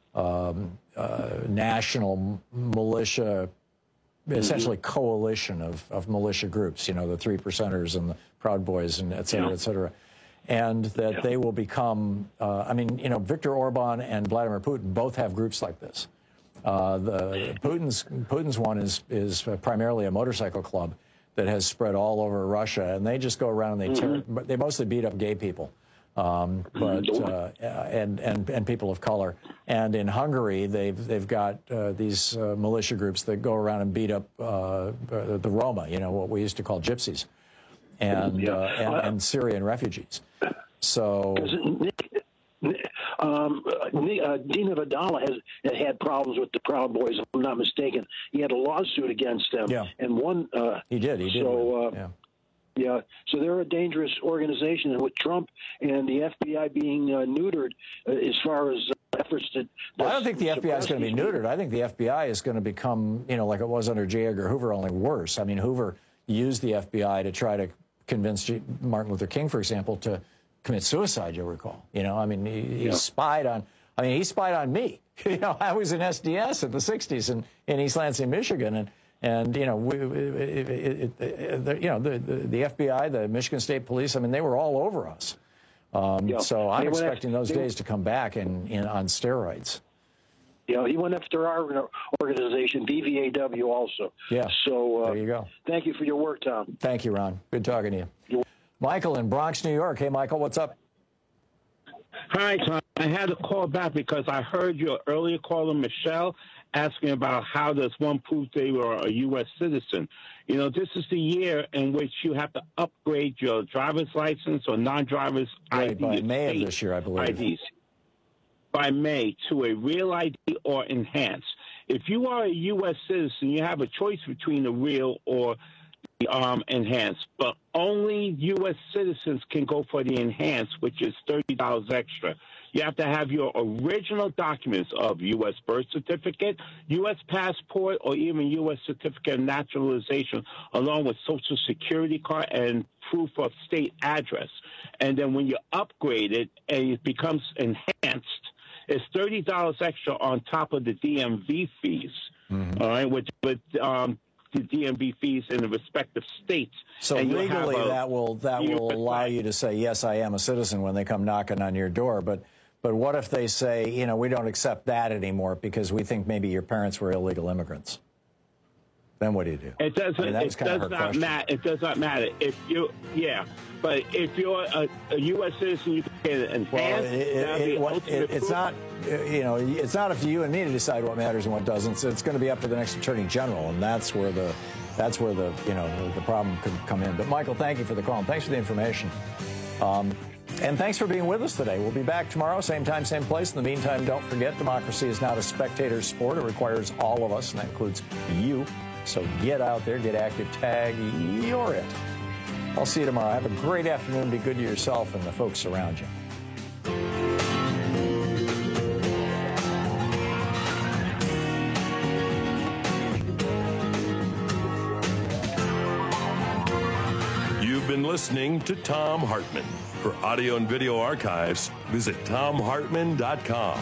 national militia, essentially coalition of militia groups, the Three Percenters and the Proud Boys and et cetera, et cetera. And that they will become, Viktor Orban and Vladimir Putin both have groups like this. Putin's one is primarily a motorcycle club that has spread all over Russia, and they just go around and they mostly beat up gay people, and people of color. And in Hungary, they've got these militia groups that go around and beat up the Roma, what we used to call gypsies, and Syrian refugees. So. Dina Vidal has had problems with the Proud Boys, if I'm not mistaken. He had a lawsuit against them, and won. He did. So, so they're a dangerous organization, and with Trump and the FBI being neutered as far as efforts to. Well, I don't think the FBI is going to be neutered. I think the FBI is going to become, like it was under J. Edgar Hoover, only worse. I mean, Hoover used the FBI to try to convince Martin Luther King, for example, to commit suicide, you'll recall. He spied on. He spied on me. I was in SDS in the '60s in East Lansing, Michigan, and the FBI, the Michigan State Police. They were all over us. So I'm expecting those days to come back on steroids. He went after our organization, BVAW, also. Yeah. So there you go. Thank you for your work, Tom. Thank you, Ron. Good talking to you. Michael in Bronx, New York. Hey, Michael, what's up? Hi, Tom. I had to call back because I heard your earlier caller, Michelle, asking about how does one prove they were a U.S. citizen. This is the year in which you have to upgrade your driver's license or non-driver's ID. By May of this year, I believe. IDs. By May to a real ID or enhanced. If you are a U.S. citizen, you have a choice between the real or the enhanced, but only U.S. citizens can go for the enhanced, which is $30 extra. You have to have your original documents of U.S. birth certificate, U.S. passport, or even U.S. certificate of naturalization, along with Social Security card and proof of state address. And then when you upgrade it and it becomes enhanced, it's $30 extra on top of the DMV fees. All right, with the DMV fees in the respective states. So legally, that will allow you to say, yes, I am a citizen when they come knocking on your door. But what if they say, we don't accept that anymore because we think maybe your parents were illegal immigrants? Then what do you do? It doesn't. It does not matter. It does not matter if you. But if you're a U.S. citizen, you can get it enhanced. It's not. It's not up to you and me to decide what matters and what doesn't. So it's going to be up to the next Attorney General, and that's where the problem could come in. But Michael, thank you for the call and thanks for the information. And thanks for being with us today. We'll be back tomorrow, same time, same place. In the meantime, don't forget, democracy is not a spectator sport. It requires all of us, and that includes you. So get out there, get active, tag, you're it. I'll see you tomorrow. Have a great afternoon. Be good to yourself and the folks around you. You've been listening to Thom Hartmann. For audio and video archives, visit ThomHartmann.com.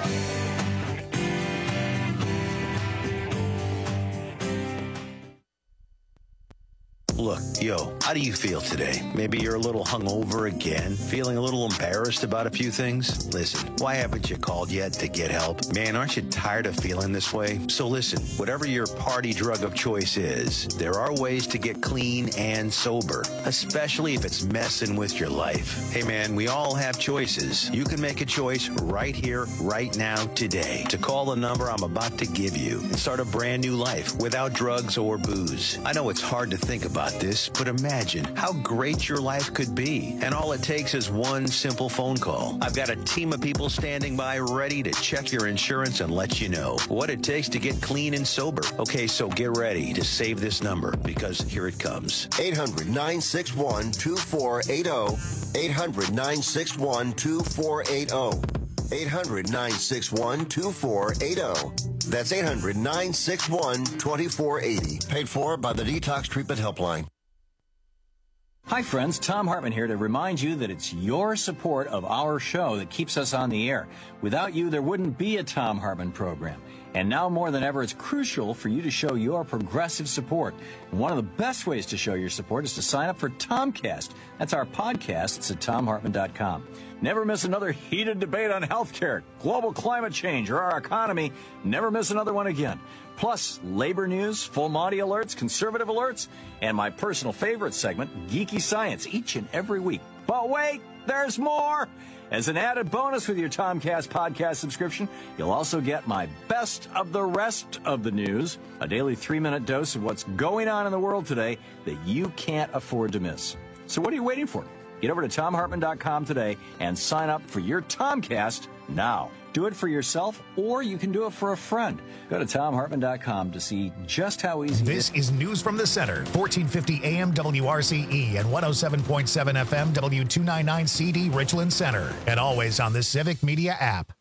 Look, how do you feel today? Maybe you're a little hungover again, feeling a little embarrassed about a few things? Listen, why haven't you called yet to get help? Man, aren't you tired of feeling this way? So listen, whatever your party drug of choice is, there are ways to get clean and sober, especially if it's messing with your life. Hey man, we all have choices. You can make a choice right here, right now, today, to call the number I'm about to give you and start a brand new life without drugs or booze. I know it's hard to think about about this, but imagine how great your life could be. And all it takes is one simple phone call. I've got a team of people standing by ready to check your insurance and let you know what it takes to get clean and sober. Okay, so get ready to save this number because here it comes. 800-961-2480. 800-961-2480. 800-961-2480. That's 800-961-2480. Paid for by the Detox Treatment Helpline. Hi, friends. Tom Hartman here to remind you that it's your support of our show that keeps us on the air. Without you, there wouldn't be a Tom Hartman program. And now more than ever, it's crucial for you to show your progressive support. And one of the best ways to show your support is to sign up for Tomcast. That's our podcast. It's at TomHartman.com. Never miss another heated debate on healthcare, global climate change, or our economy. Never miss another one again. Plus, labor news, full Monty alerts, conservative alerts, and my personal favorite segment, Geeky Science, each and every week. But wait, there's more! As an added bonus with your Tomcast podcast subscription, you'll also get my best of the rest of the news, a daily 3-minute dose of what's going on in the world today that you can't afford to miss. So what are you waiting for? Get over to TomHartman.com today and sign up for your Tomcast now. Do it for yourself, or you can do it for a friend. Go to TomHartman.com to see just how easy it is. This is News from the Center, 1450 AM WRCE and 107.7 FM W299CD Richland Center, and always on the Civic Media app.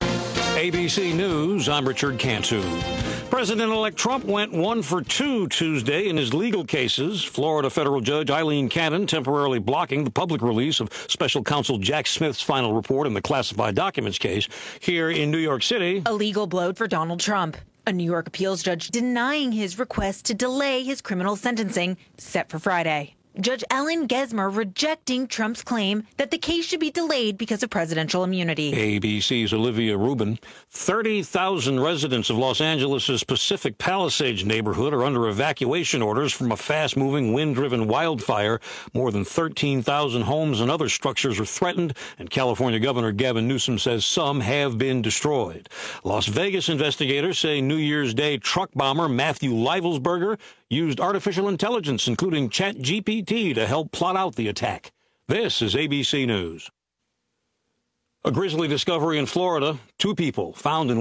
ABC News, I'm Richard Cantu. President-elect Trump went 1 for 2 Tuesday in his legal cases. Florida federal judge Eileen Cannon temporarily blocking the public release of special counsel Jack Smith's final report in the classified documents case. Here in New York City, a legal blow for Donald Trump. A New York appeals judge denying his request to delay his criminal sentencing set for Friday. Judge Ellen Gesmer rejecting Trump's claim that the case should be delayed because of presidential immunity. ABC's Olivia Rubin. 30,000 residents of Los Angeles' Pacific Palisades neighborhood are under evacuation orders from a fast-moving, wind-driven wildfire. More than 13,000 homes and other structures are threatened, and California Governor Gavin Newsom says some have been destroyed. Las Vegas investigators say New Year's Day truck bomber Matthew Leibelsberger used artificial intelligence, including ChatGPT, to help plot out the attack. This is ABC News. A grisly discovery in Florida. 2 people found in